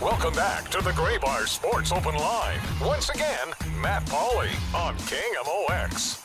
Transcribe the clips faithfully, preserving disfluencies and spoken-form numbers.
Welcome back to the Gray Bar Sports Open Line. Once again, Matt Pauley on K M O X.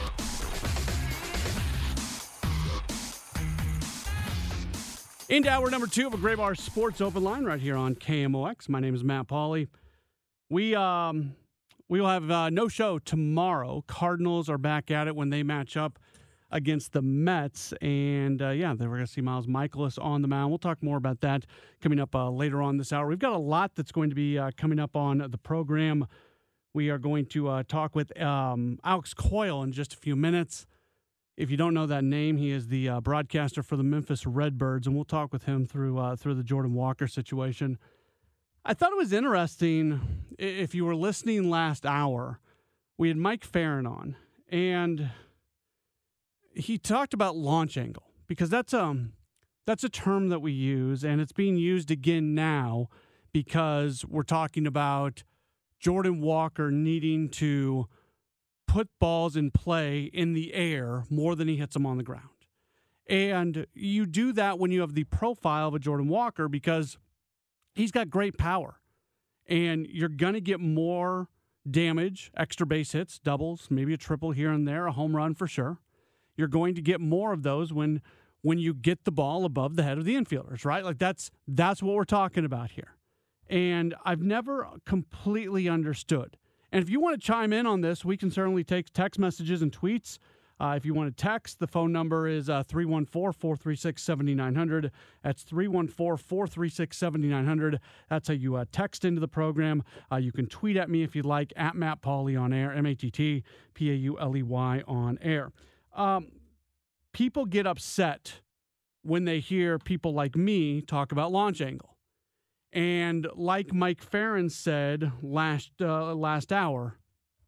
Into hour number two of a Gray Bar Sports Open Line right here on K M O X. My name is Matt Pauley. We um we will have uh, no show tomorrow. Cardinals are back at it when they match up against the Mets, and uh, yeah, then we're going to see Miles Michaelis on the mound. We'll talk more about that coming up uh, later on this hour. We've got a lot that's going to be uh, coming up on the program. We are going to uh, talk with um, Alex Coyle in just a few minutes. If you don't know that name, he is the uh, broadcaster for the Memphis Redbirds, and we'll talk with him through uh, through the Jordan Walker situation. I thought it was interesting, if you were listening last hour, we had Mike Farron on, and he talked about launch angle, because that's um that's a term that we use, and it's being used again now because we're talking about Jordan Walker needing to put balls in play in the air more than he hits them on the ground. And you do that when you have the profile of a Jordan Walker, because he's got great power. And you're going to get more damage, extra base hits, doubles, maybe a triple here and there, a home run for sure. You're going to get more of those when when you get the ball above the head of the infielders, right? Like that's that's what we're talking about here. And I've never completely understood. And if you want to chime in on this, we can certainly take text messages and tweets. Uh, if you want to text, the phone number is uh, three one four, four three six, seven nine zero zero. That's three one four, four three six, seven nine zero zero. That's how you uh, text into the program. Uh, you can tweet at me if you'd like, at Matt Pauley on air, M A T T P A U L E Y on air. Um, people get upset when they hear people like me talk about launch angle. And like Mike Farron said last uh, last hour,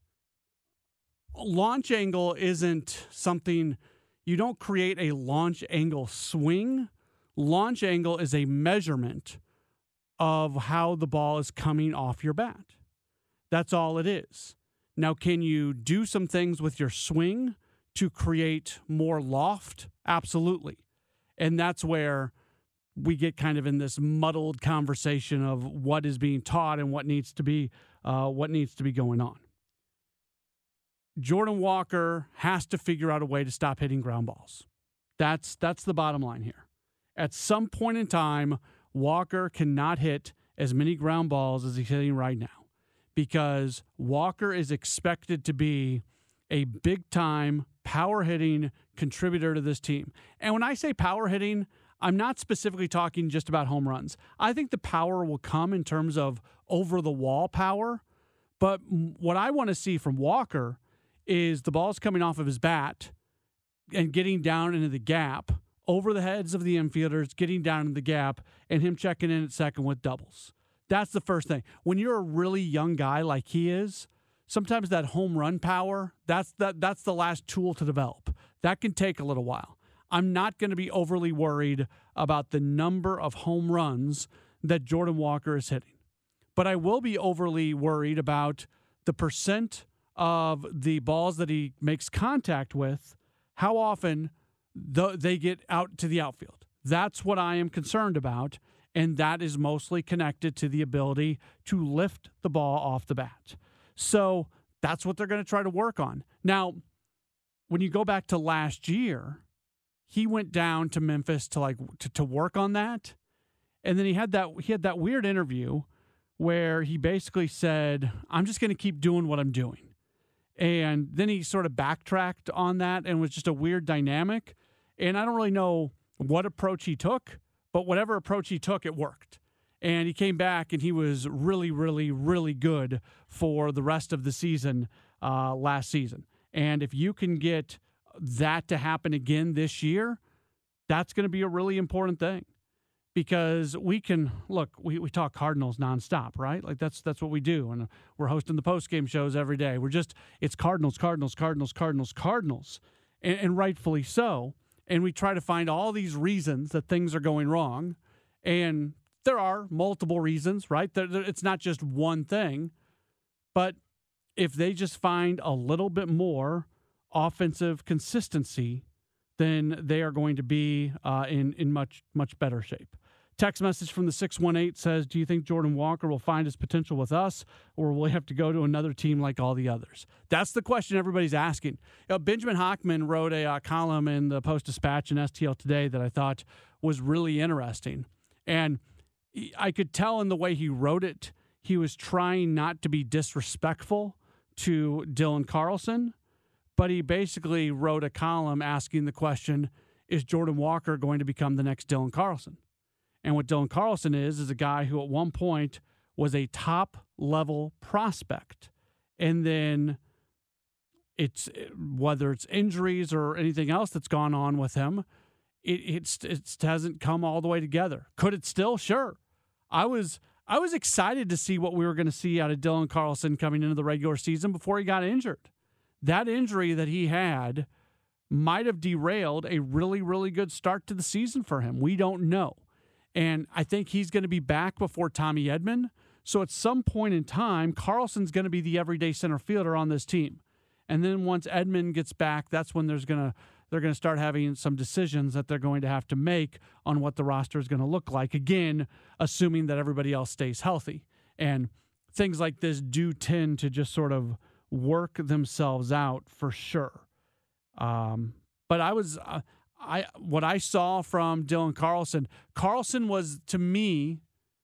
launch angle isn't something, you don't create a launch angle swing. Launch angle is a measurement of how the ball is coming off your bat. That's all it is. Now, can you do some things with your swing to create more loft? Absolutely. And that's where we get kind of in this muddled conversation of what is being taught and what needs to be uh, what needs to be going on. Jordan Walker has to figure out a way to stop hitting ground balls. That's that's the bottom line here. At some point in time, Walker cannot hit as many ground balls as he's hitting right now, because Walker is expected to be a big-time power-hitting contributor to this team. And when I say power hitting, I'm not specifically talking just about home runs. I think the power will come in terms of over-the-wall power. But what I want to see from Walker is the ball's coming off of his bat and getting down into the gap, over the heads of the infielders, getting down in the gap, and him checking in at second with doubles. That's the first thing. When you're a really young guy like he is, sometimes that home run power, that's that that's the last tool to develop. That can take a little while. I'm not going to be overly worried about the number of home runs that Jordan Walker is hitting. But I will be overly worried about the percent of the balls that he makes contact with, how often the, they get out to the outfield. That's what I am concerned about, and that is mostly connected to the ability to lift the ball off the bat. So that's what they're going to try to work on. Now, when you go back to last year, he went down to Memphis to like to, to work on that. And then he had that he had that weird interview where he basically said, I'm just going to keep doing what I'm doing. And then he sort of backtracked on that, and was just a weird dynamic. And I don't really know what approach he took, but whatever approach he took, it worked. And he came back, and he was really, really, really good for the rest of the season uh, last season. And if you can get that to happen again this year, that's going to be a really important thing, because we can look, we, we talk Cardinals nonstop, right? Like that's, that's what we do. And we're hosting the post-game shows every day. We're just, it's Cardinals, Cardinals, Cardinals, Cardinals, Cardinals, and, and rightfully so. And we try to find all these reasons that things are going wrong. And there are multiple reasons, right? There, there, it's not just one thing, but if they just find a little bit more offensive consistency, then they are going to be uh, in in much much better shape. Text message from the six one eight says, do you think Jordan Walker will find his potential with us, or will he have to go to another team like all the others? That's the question everybody's asking. You know, Benjamin Hockman wrote a uh, column in the Post-Dispatch and S T L Today that I thought was really interesting. And I could tell in the way he wrote it, he was trying not to be disrespectful to Dylan Carlson, but he basically wrote a column asking the question, is Jordan Walker going to become the next Dylan Carlson? And what Dylan Carlson is, is a guy who at one point was a top-level prospect. And then it's whether it's injuries or anything else that's gone on with him, it it's, it hasn't come all the way together. Could it still? Sure. I was I was excited to see what we were going to see out of Dylan Carlson coming into the regular season before he got injured. That injury that he had might have derailed a really, really good start to the season for him. We don't know. And I think he's going to be back before Tommy Edman. So at some point in time, Carlson's going to be the everyday center fielder on this team. And then once Edman gets back, that's when there's going to they're going to start having some decisions that they're going to have to make on what the roster is going to look like. Again, assuming that everybody else stays healthy. And things like this do tend to just sort of work themselves out for sure. Um, but I was, uh, I what I saw from Dylan Carlson, Carlson was to me,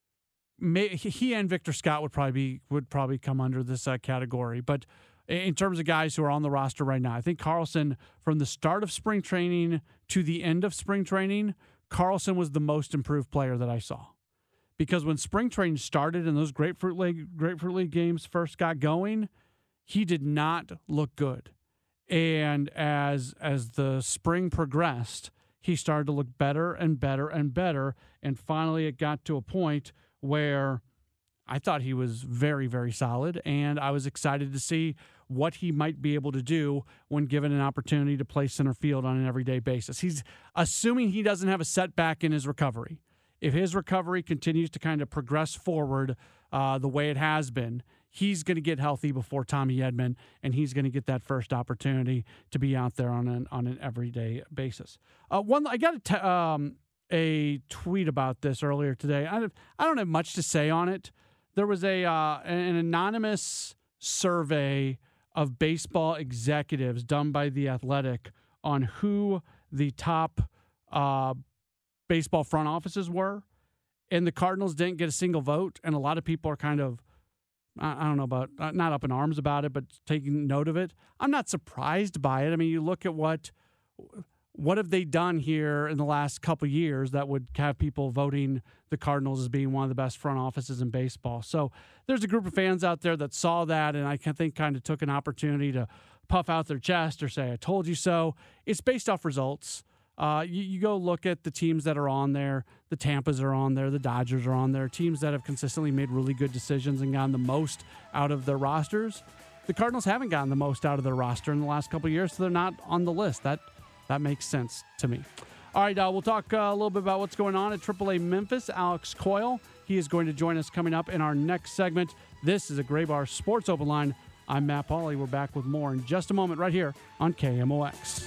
may, he and Victor Scott would probably be, would probably come under this uh, category. But in terms of guys who are on the roster right now, I think Carlson, from the start of spring training to the end of spring training, Carlson was the most improved player that I saw. Because when spring training started and those Grapefruit League, Grapefruit League games first got going, he did not look good. And as as the spring progressed, he started to look better and better and better. And finally, it got to a point where I thought he was very, very solid. And I was excited to see what he might be able to do when given an opportunity to play center field on an everyday basis. He's assuming he doesn't have a setback in his recovery. If his recovery continues to kind of progress forward uh, the way it has been, he's going to get healthy before Tommy Edman, and he's going to get that first opportunity to be out there on an on an everyday basis. Uh, one, I got a, t- um, a tweet about this earlier today. I, I don't have much to say on it. There was a uh, an anonymous survey of baseball executives done by The Athletic on who the top uh, baseball front offices were, and the Cardinals didn't get a single vote, and a lot of people are kind of, I don't know about, not up in arms about it, but taking note of it. I'm not surprised by it. I mean, you look at what what have they done here in the last couple of years that would have people voting the Cardinals as being one of the best front offices in baseball. So there's a group of fans out there that saw that, and I think kind of took an opportunity to puff out their chest or say, I told you so. It's based off results. Uh, you, you go look at the teams that are on there. The Tampas are on there. The Dodgers are on there. Teams that have consistently made really good decisions and gotten the most out of their rosters. The Cardinals haven't gotten the most out of their roster in the last couple of years, so they're not on the list. That that makes sense to me. All right, uh, we'll talk uh, a little bit about what's going on at triple A Memphis. Alex Coyle, he is going to join us coming up in our next segment. This is a Graybar Sports Open Line. I'm Matt Pauley. We're back with more in just a moment right here on K M O X.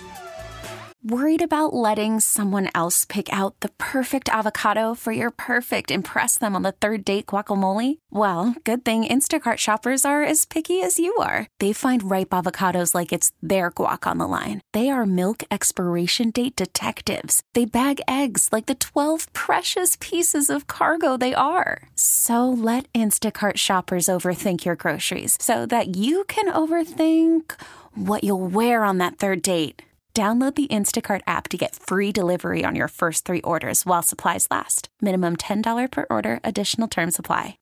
Worried about letting someone else pick out the perfect avocado for your perfect impress them on the third date guacamole? Well, good thing Instacart shoppers are as picky as you are. They find ripe avocados like it's their guac on the line. They are milk expiration date detectives. They bag eggs like the twelve precious pieces of cargo they are. So let Instacart shoppers overthink your groceries so that you can overthink what you'll wear on that third date. Download the Instacart app to get free delivery on your first three orders while supplies last. Minimum ten dollars per order. Additional terms apply.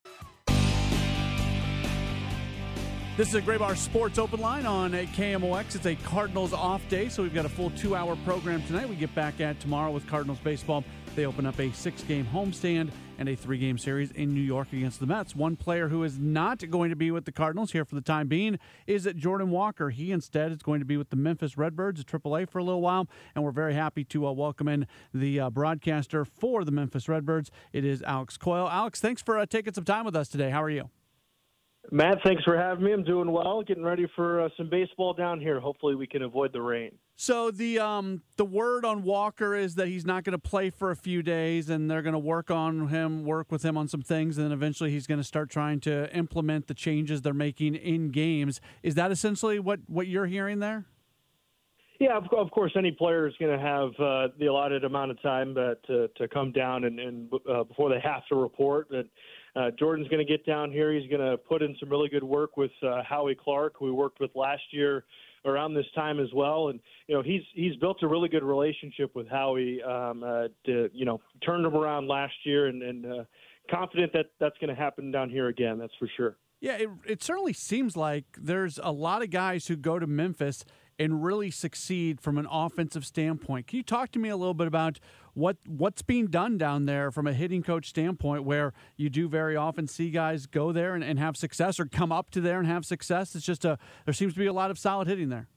This is a Graybar Sports Open Line on K M O X. It's a Cardinals off day, so we've got a full two-hour program tonight. We get back at tomorrow with Cardinals baseball. They open up a six-game homestand and a three-game series in New York against the Mets. One player who is not going to be with the Cardinals here for the time being is Jordan Walker. He instead is going to be with the Memphis Redbirds at triple A for a little while, and we're very happy to uh, welcome in the uh, broadcaster for the Memphis Redbirds. It is Alex Coyle. Alex, thanks for uh, taking some time with us today. How are you? Matt, thanks for having me. I'm doing well, getting ready for uh, some baseball down here. Hopefully we can avoid the rain. So the um the word on Walker is that he's not going to play for a few days, and they're going to work on him, work with him on some things, and then eventually he's going to start trying to implement the changes they're making in games. Is that essentially what, what you're hearing there? Yeah, of, of course, any player is going to have uh, the allotted amount of time uh, to to come down and, and uh, before they have to report. That uh, Jordan's going to get down here. He's going to put in some really good work with uh, Howie Clark, who we worked with last year around this time as well. And you know, he's he's built a really good relationship with Howie. Um, uh, to you know, turned him around last year, and, and uh, confident that that's going to happen down here again. That's for sure. Yeah, it, it certainly seems like there's a lot of guys who go to Memphis and really succeed from an offensive standpoint. Can you talk to me a little bit about what what's being done down there from a hitting coach standpoint, where you do very often see guys go there and, and have success, or come up to there and have success? It's just a there seems to be a lot of solid hitting there.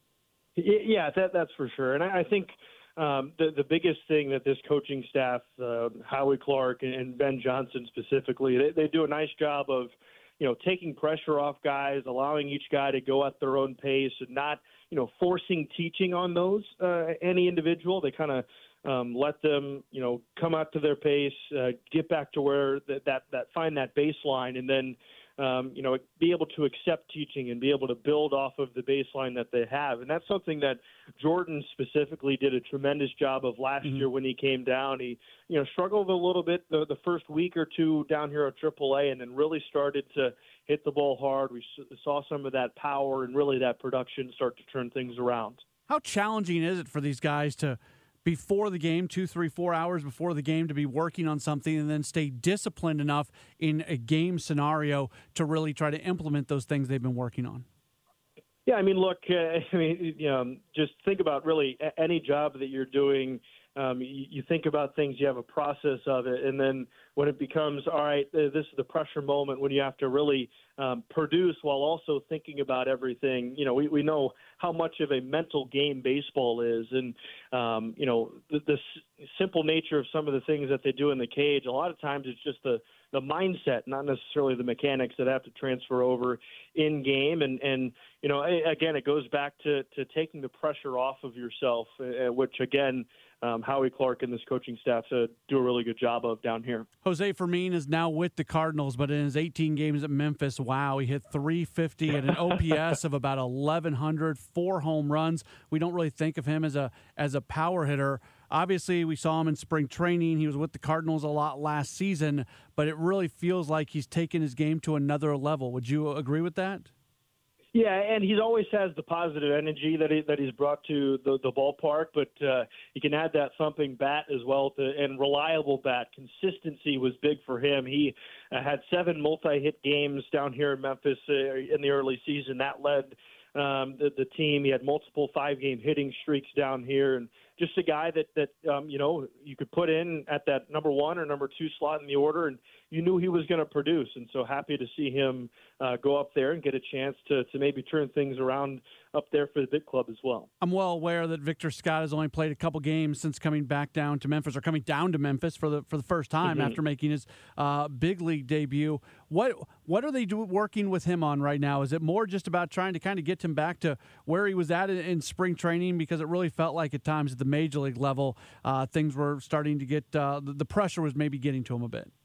Yeah, that that's for sure. And I, I think um, the the biggest thing that this coaching staff, uh, Howie Clark and, and Ben Johnson specifically, they, they do a nice job of, you know, taking pressure off guys, allowing each guy to go at their own pace, and not, you know, forcing teaching on those uh, any individual. They kind of um, let them, you know, come out to their pace, uh, get back to where that, that that find that baseline, and then um, you know, be able to accept teaching and be able to build off of the baseline that they have. And that's something that Jordan specifically did a tremendous job of last mm-hmm. year when he came down. He, you know, struggled a little bit the, the first week or two down here at triple A, and then really started to hit the ball hard. We saw some of that power and really that production start to turn things around. How challenging is it for these guys to, before the game, two, three, four hours before the game, to be working on something and then stay disciplined enough in a game scenario to really try to implement those things they've been working on? Yeah, I mean, look, uh, I mean, you know, just think about really any job that you're doing. Um, you, you think about things, you have a process of it, and then when it becomes, all right, this is the pressure moment when you have to really um, produce while also thinking about everything. You know, we, we know how much of a mental game baseball is, and, um, you know, the, the s- simple nature of some of the things that they do in the cage, a lot of times it's just the, the mindset, not necessarily the mechanics that have to transfer over in game. And, and you know, again, it goes back to, to taking the pressure off of yourself, uh, which, again, Um, Howie Clark and this coaching staff uh, do a really good job of down here. Jose Fermin is now with the Cardinals, but in his eighteen games at Memphis, wow, he hit three fifty and an O P S of about eleven hundred, four home runs. We don't really think of him as a as a power hitter. Obviously, we saw him in spring training. He was with the Cardinals a lot last season, but it really feels like he's taken his game to another level. Would you agree with that? Yeah, and he always has the positive energy that he, that he's brought to the, the ballpark, but uh, he can add that thumping bat as well, to, and reliable bat. Consistency was big for him. He uh, had seven multi-hit games down here in Memphis uh, in the early season. That led um, the, the team. He had multiple five-game hitting streaks down here, and just a guy that, that um, you know, you could put in at that number one or number two slot in the order, and you knew he was going to produce. And so happy to see him uh, go up there and get a chance to, to maybe turn things around up there for the big club as well. I'm well aware that Victor Scott has only played a couple games since coming back down to Memphis, or coming down to Memphis for the for the first time mm-hmm. after making his uh, big league debut. What what are they do, working with him on right now? Is it more just about trying to kind of get him back to where he was at in, in spring training? Because it really felt like at times at the major league level, uh, things were starting to get uh, the, the pressure was maybe getting to him a bit.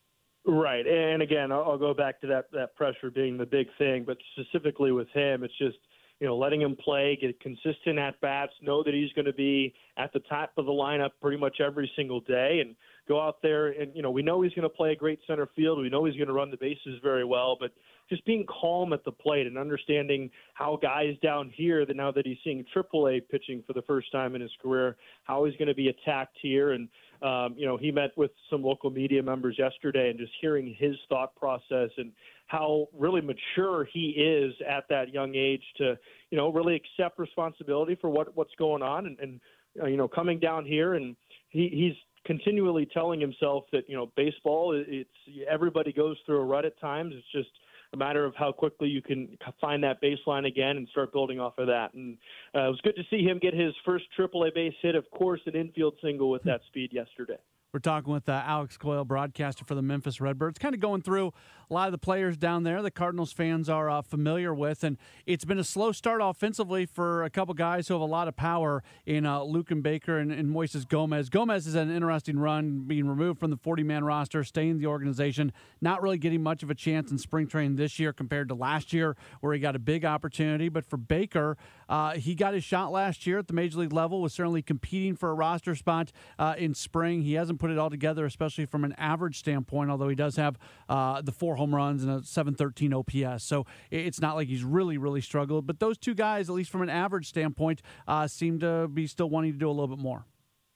Right, and again, I'll, I'll go back to that that pressure being the big thing, but specifically with him, it's just, you know, letting him play, get consistent at-bats, know that he's going to be at the top of the lineup pretty much every single day, and go out there and, you know, we know he's going to play a great center field. We know he's going to run the bases very well, but just being calm at the plate and understanding how guys down here, that now that he's seeing triple A pitching for the first time in his career, how he's going to be attacked here. And, um, you know, he met with some local media members yesterday, and just hearing his thought process and how really mature he is at that young age to, you know, really accept responsibility for what, what's going on. And, and uh, you know, coming down here, and he, he's continually telling himself that, you know, baseball, it's everybody goes through a rut at times. It's just a matter of how quickly you can find that baseline again and start building off of that. And uh, it was good to see him get his first triple A base hit, of course, an infield single with that speed yesterday. We're talking with uh, Alex Coyle, broadcaster for the Memphis Redbirds, kind of going through a lot of the players down there the Cardinals fans are uh, familiar with. And it's been a slow start offensively for a couple guys who have a lot of power in uh, Luken Baker and, and Moises Gomez. Gomez has had an interesting run, being removed from the forty-man roster, staying in the organization, not really getting much of a chance in spring training this year compared to last year where he got a big opportunity. But for Baker, uh, he got his shot last year at the major league level, was certainly competing for a roster spot uh, in spring. He hasn't put it all together, especially from an average standpoint, although he does have uh, the four home runs and a seven thirteen O P S. So it's not like he's really, really struggled. But those two guys, at least from an average standpoint, uh, seem to be still wanting to do a little bit more.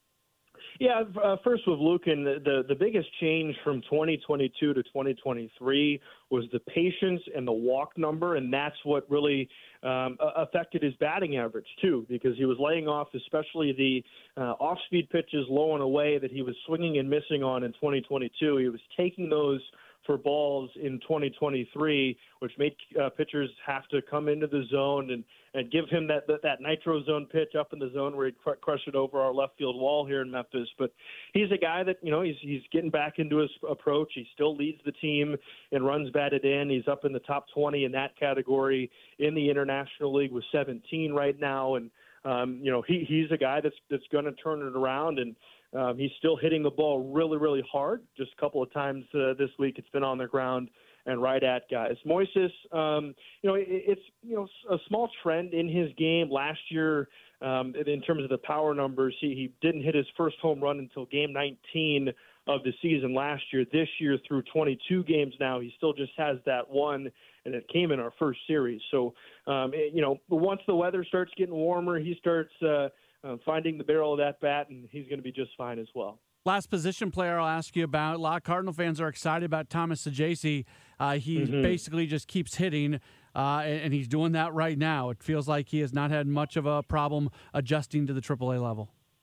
Yeah, uh, first with Luken, the, the the biggest change from twenty twenty-two to twenty twenty-three was the patience and the walk number, and that's what really um, affected his batting average too, because he was laying off, especially the uh, off-speed pitches low and away that he was swinging and missing on in twenty twenty-two. He was taking those for balls in twenty twenty-three, which made uh, pitchers have to come into the zone and, and give him that, that that nitro zone pitch up in the zone where he'd cr- crush it over our left field wall here in Memphis. But he's a guy that, you know, he's he's getting back into his approach. He still leads the team in runs batted in. He's up in the top twenty in that category in the International League with seventeen right now. And, um, you know, he he's a guy that's that's going to turn it around. And Um, he's still hitting the ball really, really hard. Just a couple of times uh, this week it's been on the ground and right at guys. Moises, um, you know, it, it's you know a small trend in his game. Last year, um, in terms of the power numbers, he, he didn't hit his first home run until game nineteen of the season last year. This year, through twenty-two games now, he still just has that one, and it came in our first series. So, um, it, you know, once the weather starts getting warmer, he starts uh, – Uh, finding the barrel of that bat, and he's going to be just fine as well. Last position player I'll ask you about. A lot of Cardinal fans are excited about Thomas Saggese. Uh, he mm-hmm. basically just keeps hitting, uh, and, and he's doing that right now. It feels like he has not had much of a problem adjusting to the triple A level.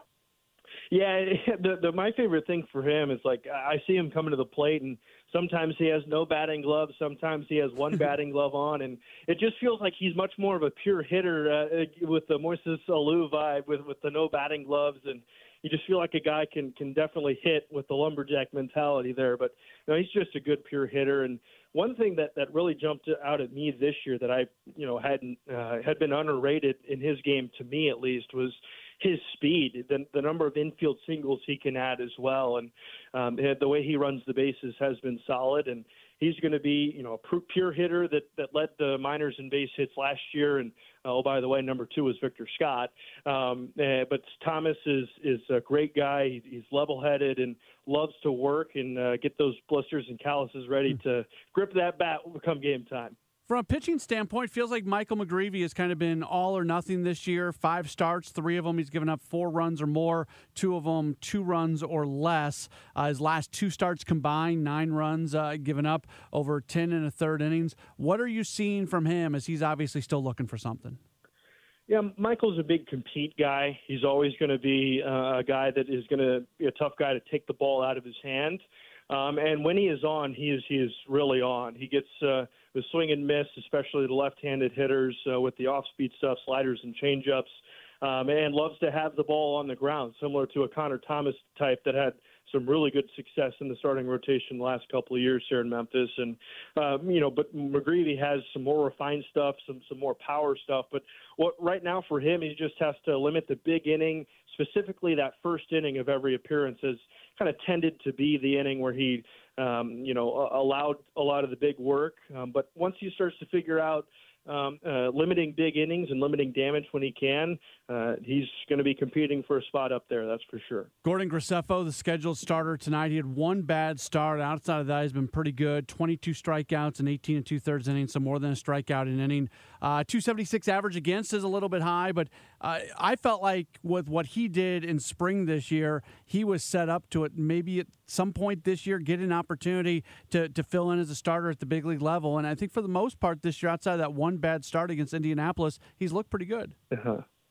Yeah, the, the, my favorite thing for him is, like, I see him coming to the plate, and sometimes he has no batting gloves, sometimes he has one batting glove on, and it just feels like he's much more of a pure hitter uh, with the Moises Alou vibe, with, with the no batting gloves, and you just feel like a guy can can definitely hit with the lumberjack mentality there. But you know, he's just a good pure hitter. And one thing that, that really jumped out at me this year that I you know hadn't uh, had been underrated in his game, to me at least, was his speed, the, the number of infield singles he can add as well. And um, the way he runs the bases has been solid. And he's going to be, you know, a pure hitter that, that led the minors in base hits last year. And, oh, by the way, number two is Victor Scott. Um, uh, but Thomas is, is a great guy. He, he's level-headed and loves to work and uh, get those blisters and calluses ready to grip that bat come game time. From a pitching standpoint, feels like Michael McGreevy has kind of been all or nothing this year. Five starts, three of them he's given up four runs or more, two of them two runs or less. Uh, his last two starts combined, nine runs uh, given up over ten and a third innings. What are you seeing from him, as he's obviously still looking for something? Yeah, Michael's a big compete guy. He's always going to be uh, a guy that is going to be a tough guy to take the ball out of his hand. Um, and when he is on, he is he is really on. He gets uh, the swing and miss, especially the left-handed hitters uh, with the off-speed stuff, sliders and changeups, um, and loves to have the ball on the ground, similar to a Connor Thomas type that had some really good success in the starting rotation the last couple of years here in Memphis. And, um, you know, but McGreevy has some more refined stuff, some some more power stuff. But what right now for him, he just has to limit the big inning, specifically that first inning of every appearance has kind of tended to be the inning where he, um, you know, allowed a lot of the big work. Um, but once he starts to figure out Um, uh, limiting big innings and limiting damage when he can, uh, he's going to be competing for a spot up there, that's for sure. Gordon Graceffo, the scheduled starter tonight. He had one bad start. Outside of that, he's been pretty good. twenty-two strikeouts and eighteen and two-thirds innings, so more than a strikeout an inning. Uh, two seventy-six average against is a little bit high, but uh, I felt like with what he did in spring this year, he was set up to it maybe at some point this year get an opportunity to, to fill in as a starter at the big league level. And I think for the most part this year, outside of that one bad start against Indianapolis, he's looked pretty good. Uh-huh.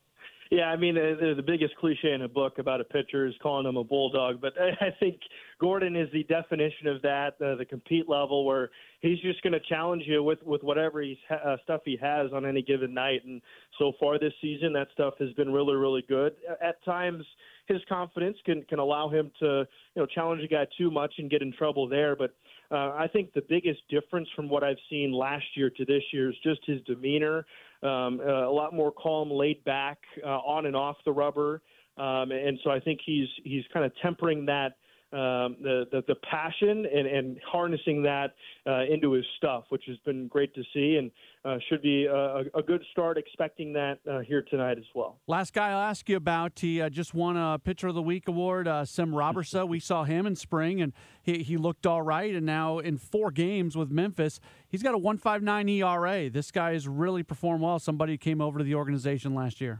Yeah, I mean, uh, the biggest cliche in a book about a pitcher is calling him a bulldog, but I think Gordon is the definition of that, uh, the compete level, where he's just going to challenge you with, with whatever he's ha- uh, stuff he has on any given night. And so far this season, that stuff has been really, really good. At times, his confidence can, can allow him to, you know, challenge a guy too much and get in trouble there. But uh, I think the biggest difference from what I've seen last year to this year is just his demeanor. Um, uh, a lot more calm, laid back, uh, on and off the rubber, um, and so I think he's he's kind of tempering that um, the, the the passion and, and harnessing that uh, into his stuff, which has been great to see, and uh, should be a, a good start. Expecting that uh, here tonight as well. Last guy I'll ask you about, he uh, just won a Pitcher of the Week award, uh, Sim Robertson. We saw him in spring, and he he looked all right. And now in four games with Memphis, he's got a one point five nine E R A. This guy has really performed well. Somebody who came over to the organization last year.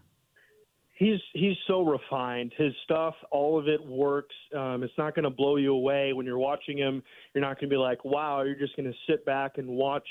He's he's so refined. His stuff, all of it works. Um, it's not going to blow you away when you're watching him. You're not going to be like, wow. You're just going to sit back and watch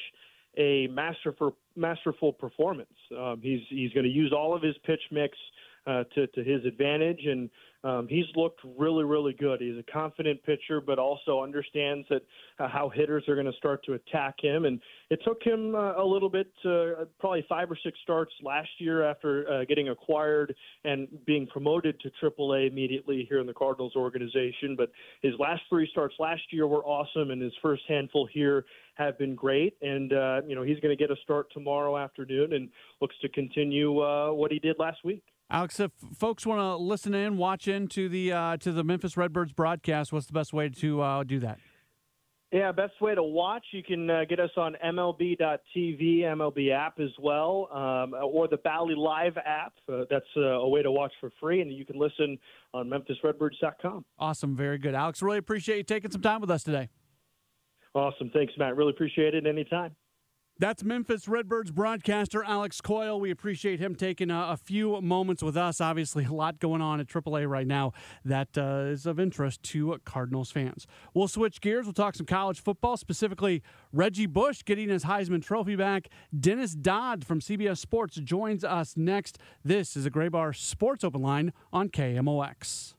a masterful masterful performance. Um, he's he's going to use all of his pitch mix uh, to to his advantage, and um, he's looked really really good. He's a confident pitcher, but also understands that uh, how hitters are going to start to attack him. And it took him uh, a little bit, uh, probably five or six starts last year after uh, getting acquired and being promoted to triple A immediately here in the Cardinals organization. But his last three starts last year were awesome, and his first handful here have been great. And uh, you know, he's going to get a start tomorrow afternoon and looks to continue uh, what he did last week. Alex, if folks want to listen in, watch into the uh, to the Memphis Redbirds broadcast, what's the best way to uh, do that? Yeah, best way to watch, you can uh, get us on M L B dot T V, M L B app as well, um, or the Bally Live app. Uh, that's uh, a way to watch for free, and you can listen on Memphis Redbirds dot com. Awesome, very good. Alex, really appreciate you taking some time with us today. Awesome. Thanks, Matt. Really appreciate it anytime. That's Memphis Redbirds broadcaster Alex Coyle. We appreciate him taking a, a few moments with us. Obviously, a lot going on at triple A right now that uh, is of interest to Cardinals fans. We'll switch gears. We'll talk some college football, specifically Reggie Bush getting his Heisman Trophy back. Dennis Dodd from C B S Sports joins us next. This is a Gray Bar Sports Open Line on K M O X.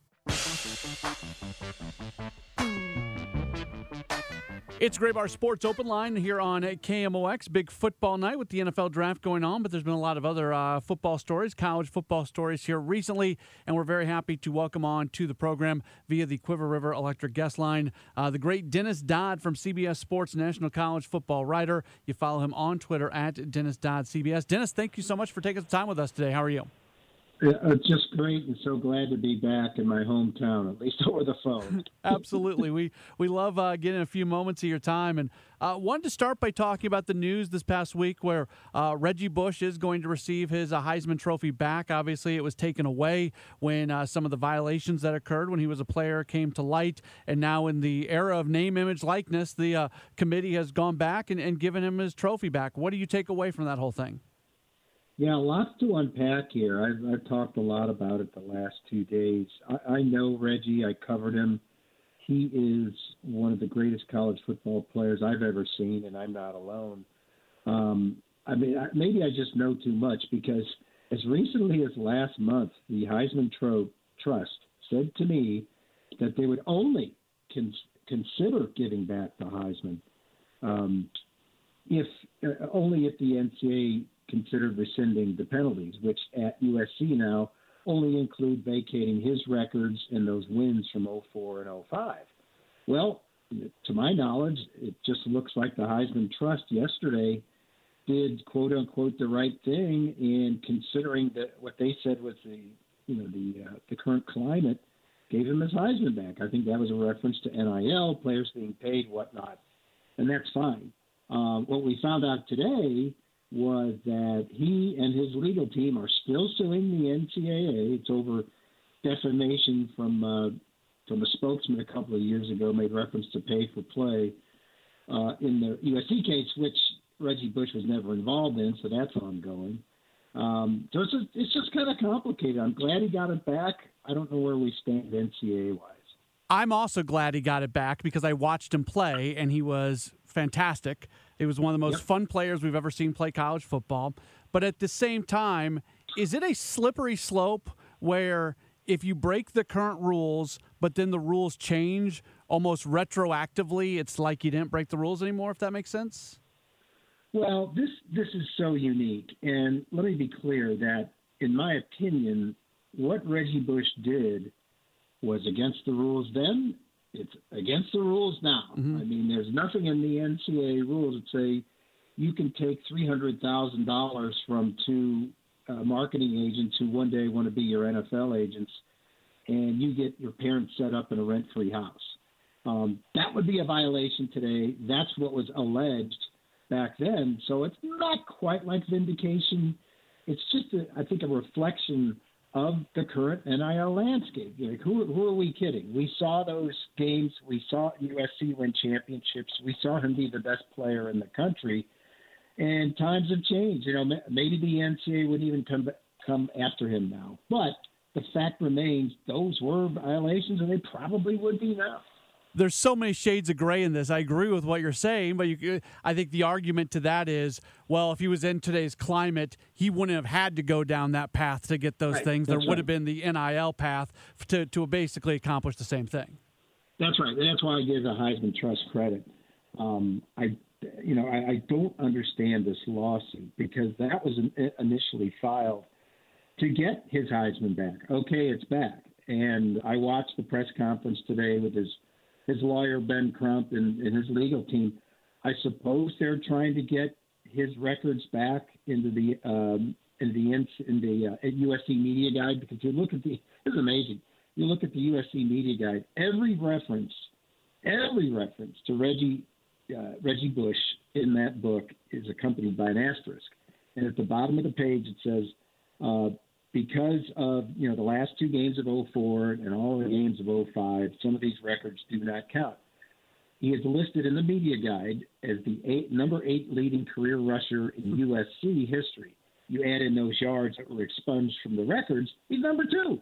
It's Gray Bar Sports Open Line here on K M O X. Big football night with the N F L draft going on, but there's been a lot of other uh, football stories, college football stories here recently, and we're very happy to welcome on to the program via the Quiver River Electric guest line, uh, the great Dennis Dodd from C B S Sports, national college football writer. You follow him on Twitter at Dennis Dodd C B S. Dennis, thank you so much for taking some time with us today. How are you? Uh, just great, and so glad to be back in my hometown, at least over the phone. Absolutely. We we love uh, getting a few moments of your time. And uh, wanted to start by talking about the news this past week where uh, Reggie Bush is going to receive his uh, Heisman Trophy back. Obviously, it was taken away when uh, some of the violations that occurred when he was a player came to light. And now in the era of name, image, likeness, the uh, committee has gone back and, and given him his trophy back. What do you take away from that whole thing? Yeah, lots to unpack here. I've, I've talked a lot about it the last two days. I, I know Reggie. I covered him. He is one of the greatest college football players I've ever seen, and I'm not alone. Um, I mean, I, maybe I just know too much because as recently as last month, the Heisman Tro- Trust said to me that they would only con- consider giving back the Heisman um, if uh, only if the N C double A considered rescinding the penalties, which at U S C now only include vacating his records and those wins from oh four and oh five. Well, to my knowledge, it just looks like the Heisman Trust yesterday did quote unquote the right thing in considering that what they said was the you know the uh, the current climate gave him his Heisman back. I think that was a reference to N I L, players being paid, whatnot, and that's fine. Uh, what we found out today was that he and his legal team are still suing the N C double A. It's over defamation from uh, from a spokesman a couple of years ago made reference to pay for play uh, in the U S C case, which Reggie Bush was never involved in, so that's ongoing. Um, so it's just, it's just kind of complicated. I'm glad he got it back. I don't know where we stand N C double A-wise. I'm also glad he got it back because I watched him play, and he was fantastic. He was one of the most yep. fun players we've ever seen play college football. But at the same time, is it a slippery slope where if you break the current rules, but then the rules change almost retroactively, it's like you didn't break the rules anymore, if that makes sense? Well, this this is so unique. And let me be clear that, in my opinion, what Reggie Bush did was against the rules then. It's against the rules now. Mm-hmm. I mean, there's nothing in the N C double A rules that say you can take three hundred thousand dollars from two uh, marketing agents who one day want to be your N F L agents, and you get your parents set up in a rent-free house. Um, that would be a violation today. That's what was alleged back then. So it's not quite like vindication. It's just, a, I think, a reflection of the current N I L landscape. Like, who, who are we kidding? We saw those games. We saw U S C win championships. We saw him be the best player in the country. And times have changed. You know, maybe the N C double A wouldn't even come come after him now. But the fact remains, those were violations, and they probably would be now. There's so many shades of gray in this. I agree with what you're saying, but you, I think the argument to that is, well, if he was in today's climate, he wouldn't have had to go down that path to get those right. things. That's there would right. have been the N I L path to, to basically accomplish the same thing. That's right. And that's why I give the Heisman Trust credit. Um, I, you know, I, I don't understand this lawsuit because that was initially filed to get his Heisman back. Okay, it's back. And I watched the press conference today with his his lawyer, Ben Crump, and, and his legal team. I suppose they're trying to get his records back into the um, in the in the uh, U S C Media Guide, because you look at the – it's amazing. You look at the U S C Media Guide, every reference, every reference to Reggie uh, Reggie Bush in that book is accompanied by an asterisk. And at the bottom of the page it says, uh, because of, you know, the last two games of oh four and all the games of oh five, some of these records do not count. He is listed in the media guide as the eight, number eight leading career rusher in U S C history. You add in those yards that were expunged from the records, he's number two.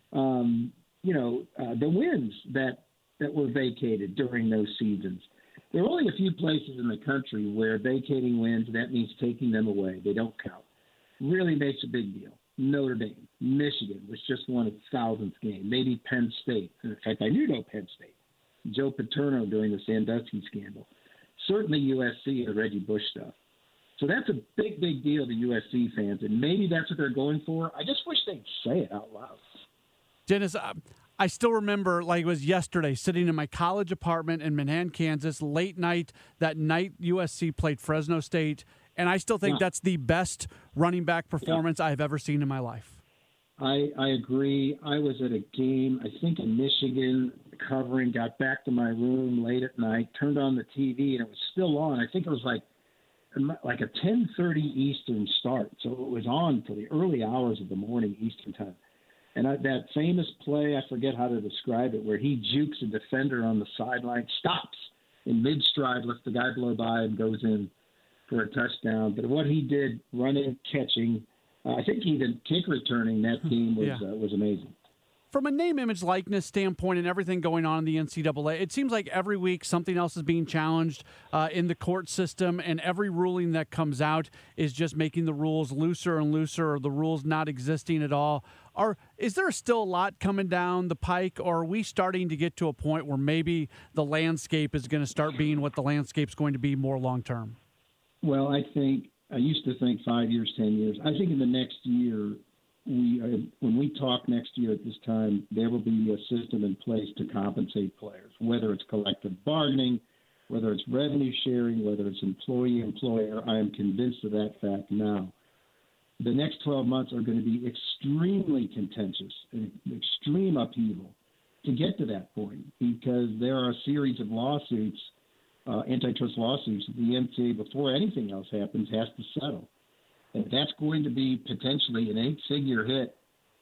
Um, you know, uh, the wins that, that were vacated during those seasons. There are only a few places in the country where vacating wins, that means taking them away. They don't count. Really makes a big deal. Notre Dame, Michigan, which just won its thousandth game, maybe Penn State. In fact, I knew no Penn State. Joe Paterno during the Sandusky scandal. Certainly U S C and the Reggie Bush stuff. So that's a big, big deal to U S C fans, and maybe that's what they're going for. I just wish they'd say it out loud. Dennis, uh, I still remember like it was yesterday, sitting in my college apartment in Manhattan, Kansas, late night, that night U S C played Fresno State. And I still think yeah. that's the best running back performance yeah. I've ever seen in my life. I, I agree. I was at a game, I think in Michigan, covering, got back to my room late at night, turned on the T V, and it was still on. I think it was like like a ten thirty Eastern start. So it was on till the early hours of the morning Eastern time. And I, that famous play, I forget how to describe it, where he jukes a defender on the sideline, stops in mid-stride, lets the guy blow by and goes in for a touchdown. But what he did, running, catching, uh, I think even kick returning that team was yeah. uh, was amazing. From a name, image, likeness standpoint and everything going on in the N C double A, it seems like every week something else is being challenged uh, in the court system, and every ruling that comes out is just making the rules looser and looser, or the rules not existing at all. Are, is there still a lot coming down the pike, or are we starting to get to a point where maybe the landscape is going to start being what the landscape's going to be more long-term? Well, I think I used to think five years, ten years. I think in the next year, we uh, when we talk next year at this time, there will be a system in place to compensate players, whether it's collective bargaining, whether it's revenue sharing, whether it's employee-employer. I am convinced of that fact now. The next twelve months are going to be extremely contentious, and extreme upheaval to get to that point, because there are a series of lawsuits, Uh, antitrust lawsuits that the N C double A, before anything else happens, has to settle. And that's going to be potentially an eight-figure hit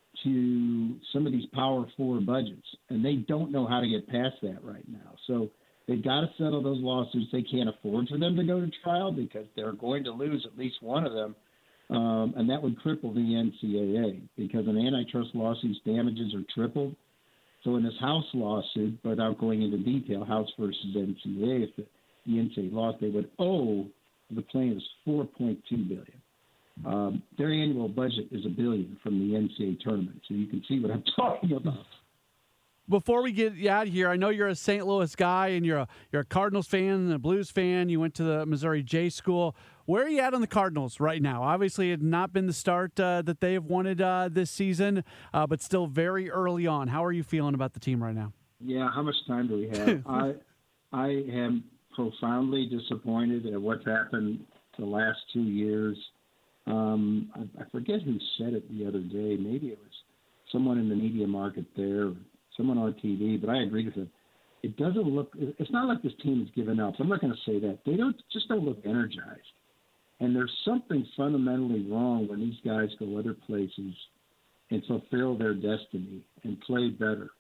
to some of these Power Four budgets. And they don't know how to get past that right now. So they've got to settle those lawsuits. They can't afford for them to go to trial because they're going to lose at least one of them. Um, and that would cripple the N C double A, because an antitrust lawsuit's damages are tripled. So in this House lawsuit, without going into detail, House versus N C double A, if the, the N C double A lost, they would owe the plaintiffs four point two billion dollars. Um, their annual budget is a billion from the N C A A tournament, so you can see what I'm talking about. Before we get you out of here, I know you're a Saint Louis guy and you're a you're a Cardinals fan and a Blues fan. You went to the Missouri J School. Where are you at on the Cardinals right now? Obviously, it had not been the start uh, that they have wanted uh, this season, uh, but still very early on. How are you feeling about the team right now? Yeah, how much time do we have? I I am profoundly disappointed at what's happened the last two years. Um, I, I forget who said it the other day. Maybe it was someone in the media market there, someone on T V, but I agree with it. It doesn't look – it's not like this team has given up. I'm not going to say that. They don't just don't look energized. And there's something fundamentally wrong when these guys go other places and fulfill their destiny and play better.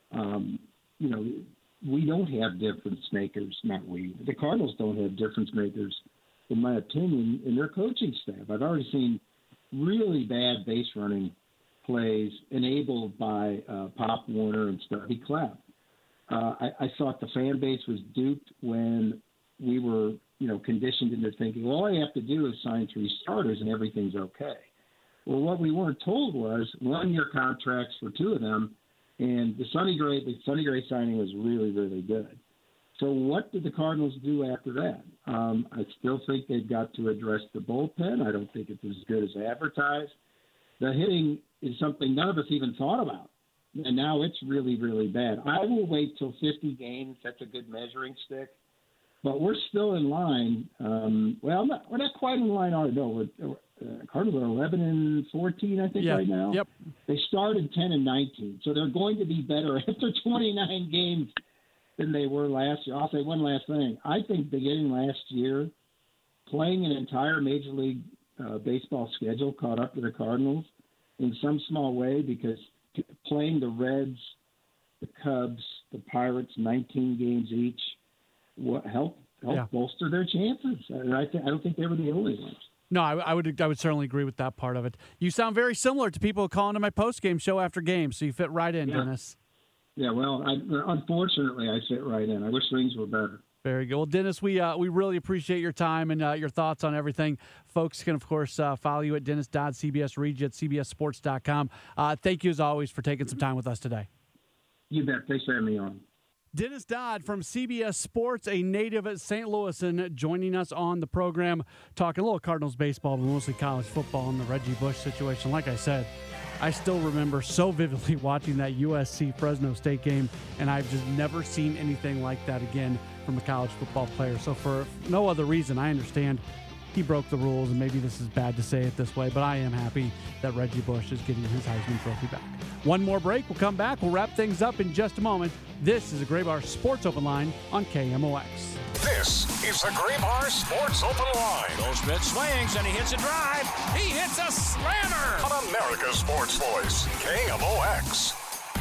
Um, you know, we don't have difference makers, not we. The Cardinals don't have difference makers, in my opinion, in their coaching staff. I've already seen really bad base running plays enabled by uh, Pop Warner and Stubby Clapp. Uh, I, I thought the fan base was duped when we were, you know, conditioned into thinking, well, all I have to do is sign three starters and everything's okay. Well, what we weren't told was one-year contracts for two of them, and the Sonny Gray, the Sonny Gray signing was really, really good. So what did the Cardinals do after that? Um, I still think they've got to address the bullpen. I don't think it's as good as advertised. The hitting is something none of us even thought about. And now it's really, really bad. I will wait till fifty games. That's a good measuring stick. But we're still in line. Um, well, not, we're not quite in line. No, we're, uh, Cardinals are eleven and fourteen, I think, yeah. right now. Yep. They started ten and nineteen, so they're going to be better after twenty-nine games than they were last year. I'll say one last thing. I think beginning last year, playing an entire Major League uh, Baseball schedule caught up to the Cardinals in some small way, because playing the Reds, the Cubs, the Pirates, nineteen games each, what helped help yeah. bolster their chances. And I, th- I don't think they were the only ones. No, I, I would I would certainly agree with that part of it. You sound very similar to people calling to my post-game show after games, so you fit right in, yeah. Dennis. Yeah, well, I, unfortunately, I fit right in. I wish things were better. Very good. Well, Dennis, we uh, we really appreciate your time and uh, your thoughts on everything. Folks can, of course, uh, follow you at Dennis Dodd, C B S Read at C B S Sports dot com. Uh, thank you, as always, for taking some time with us today. You bet. Thanks for having me on. Dennis Dodd from C B S Sports, a native at Saint Louis, and joining us on the program, talking a little Cardinals baseball, but mostly college football and the Reggie Bush situation. Like I said, I still remember so vividly watching that U S C Fresno State game, and I've just never seen anything like that again from a college football player. So for no other reason, I understand he broke the rules, and maybe this is bad to say it this way, but I am happy that Reggie Bush is getting his Heisman Trophy back. One more break. We'll come back. We'll wrap things up in just a moment. This is a Graybar Sports Open Line on K M O X. This is the Graybar Sports Open Line. Goldschmidt swings and he hits a drive. He hits a slammer. On America's Sports Voice, K M O X.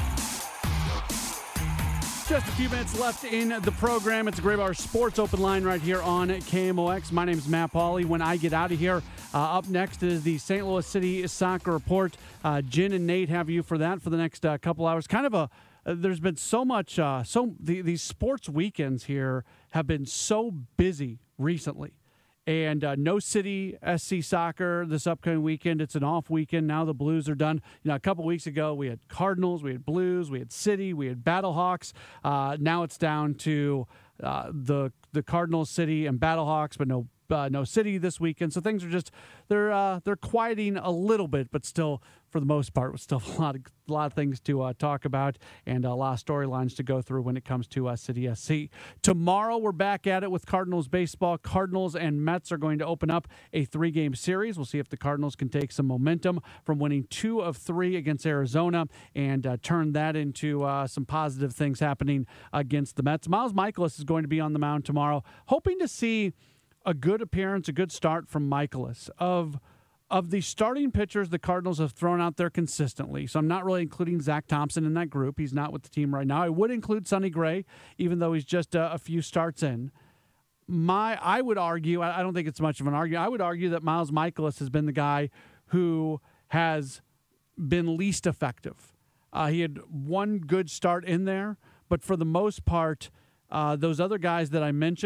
Just a few minutes left in the program. It's a Graybar Sports Open Line right here on K M O X. My name is Matt Pauley. When I get out of here, uh, up next is the Saint Louis City Soccer Report. Uh, Jen and Nate have you for that for the next uh, couple hours. Kind of a uh, there's been so much, uh, so the, these sports weekends here have been so busy recently. And uh, no City S C Soccer this upcoming weekend. It's an off weekend. Now the Blues are done. You know, a couple weeks ago, we had Cardinals, we had Blues, we had City, we had Battlehawks. Uh, now it's down to uh, the the Cardinals, City, and Battlehawks, but no uh, no City this weekend. So things are just they're uh, they're quieting a little bit, but still, for the most part, with still a lot of a lot of things to uh, talk about and a lot of storylines to go through when it comes to uh, City S C. Tomorrow, we're back at it with Cardinals baseball. Cardinals and Mets are going to open up a three-game series. We'll see if the Cardinals can take some momentum from winning two of three against Arizona and uh, turn that into uh, some positive things happening against the Mets. Miles Mikolas is going to be on the mound tomorrow, hoping to see a good appearance, a good start from Mikolas. Of Of the starting pitchers the Cardinals have thrown out there consistently, so I'm not really including Zach Thompson in that group. He's not with the team right now. I would include Sonny Gray, even though he's just a, a few starts in. My, I would argue, I don't think it's much of an argument, I would argue that Miles Mikolas has been the guy who has been least effective. Uh, he had one good start in there, but for the most part, uh, those other guys that I mentioned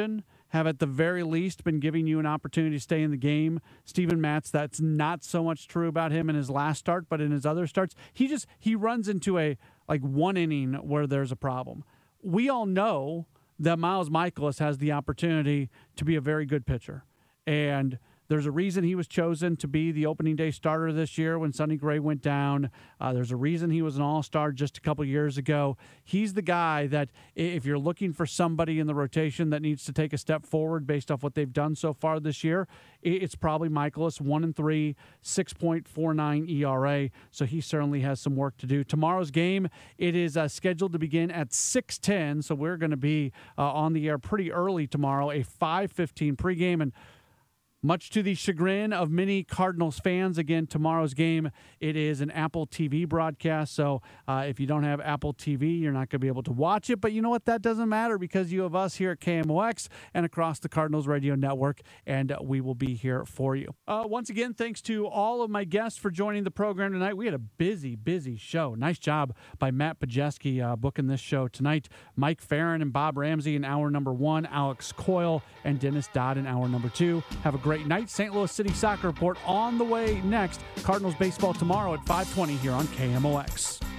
have at the very least been giving you an opportunity to stay in the game. Steven Matz, that's not so much true about him in his last start, but in his other starts, he just he runs into a like one inning where there's a problem. We all know that Miles Mikolas has the opportunity to be a very good pitcher. And there's a reason he was chosen to be the opening day starter this year when Sonny Gray went down. Uh, there's a reason he was an all-star just a couple years ago. He's the guy that if you're looking for somebody in the rotation that needs to take a step forward based off what they've done so far this year, it's probably Mikolas, one and three, six point four nine E R A. So he certainly has some work to do. Tomorrow's game, it is uh, scheduled to begin at six ten. So we're going to be uh, on the air pretty early tomorrow, a five fifteen pregame. And much to the chagrin of many Cardinals fans, again, tomorrow's game, it is an Apple T V broadcast. So uh, if you don't have Apple T V, you're not going to be able to watch it. But you know what? That doesn't matter because you have us here at K M O X and across the Cardinals Radio Network, and uh, we will be here for you. Uh, once again, thanks to all of my guests for joining the program tonight. We had a busy, busy show. Nice job by Matt Pajeski uh, booking this show tonight. Mike Farron and Bob Ramsey in hour number one, Alex Coyle and Dennis Dodd in hour number two. Have a great Great night. Saint Louis City Soccer Report on the way next. Cardinals baseball tomorrow at five twenty here on K M O X.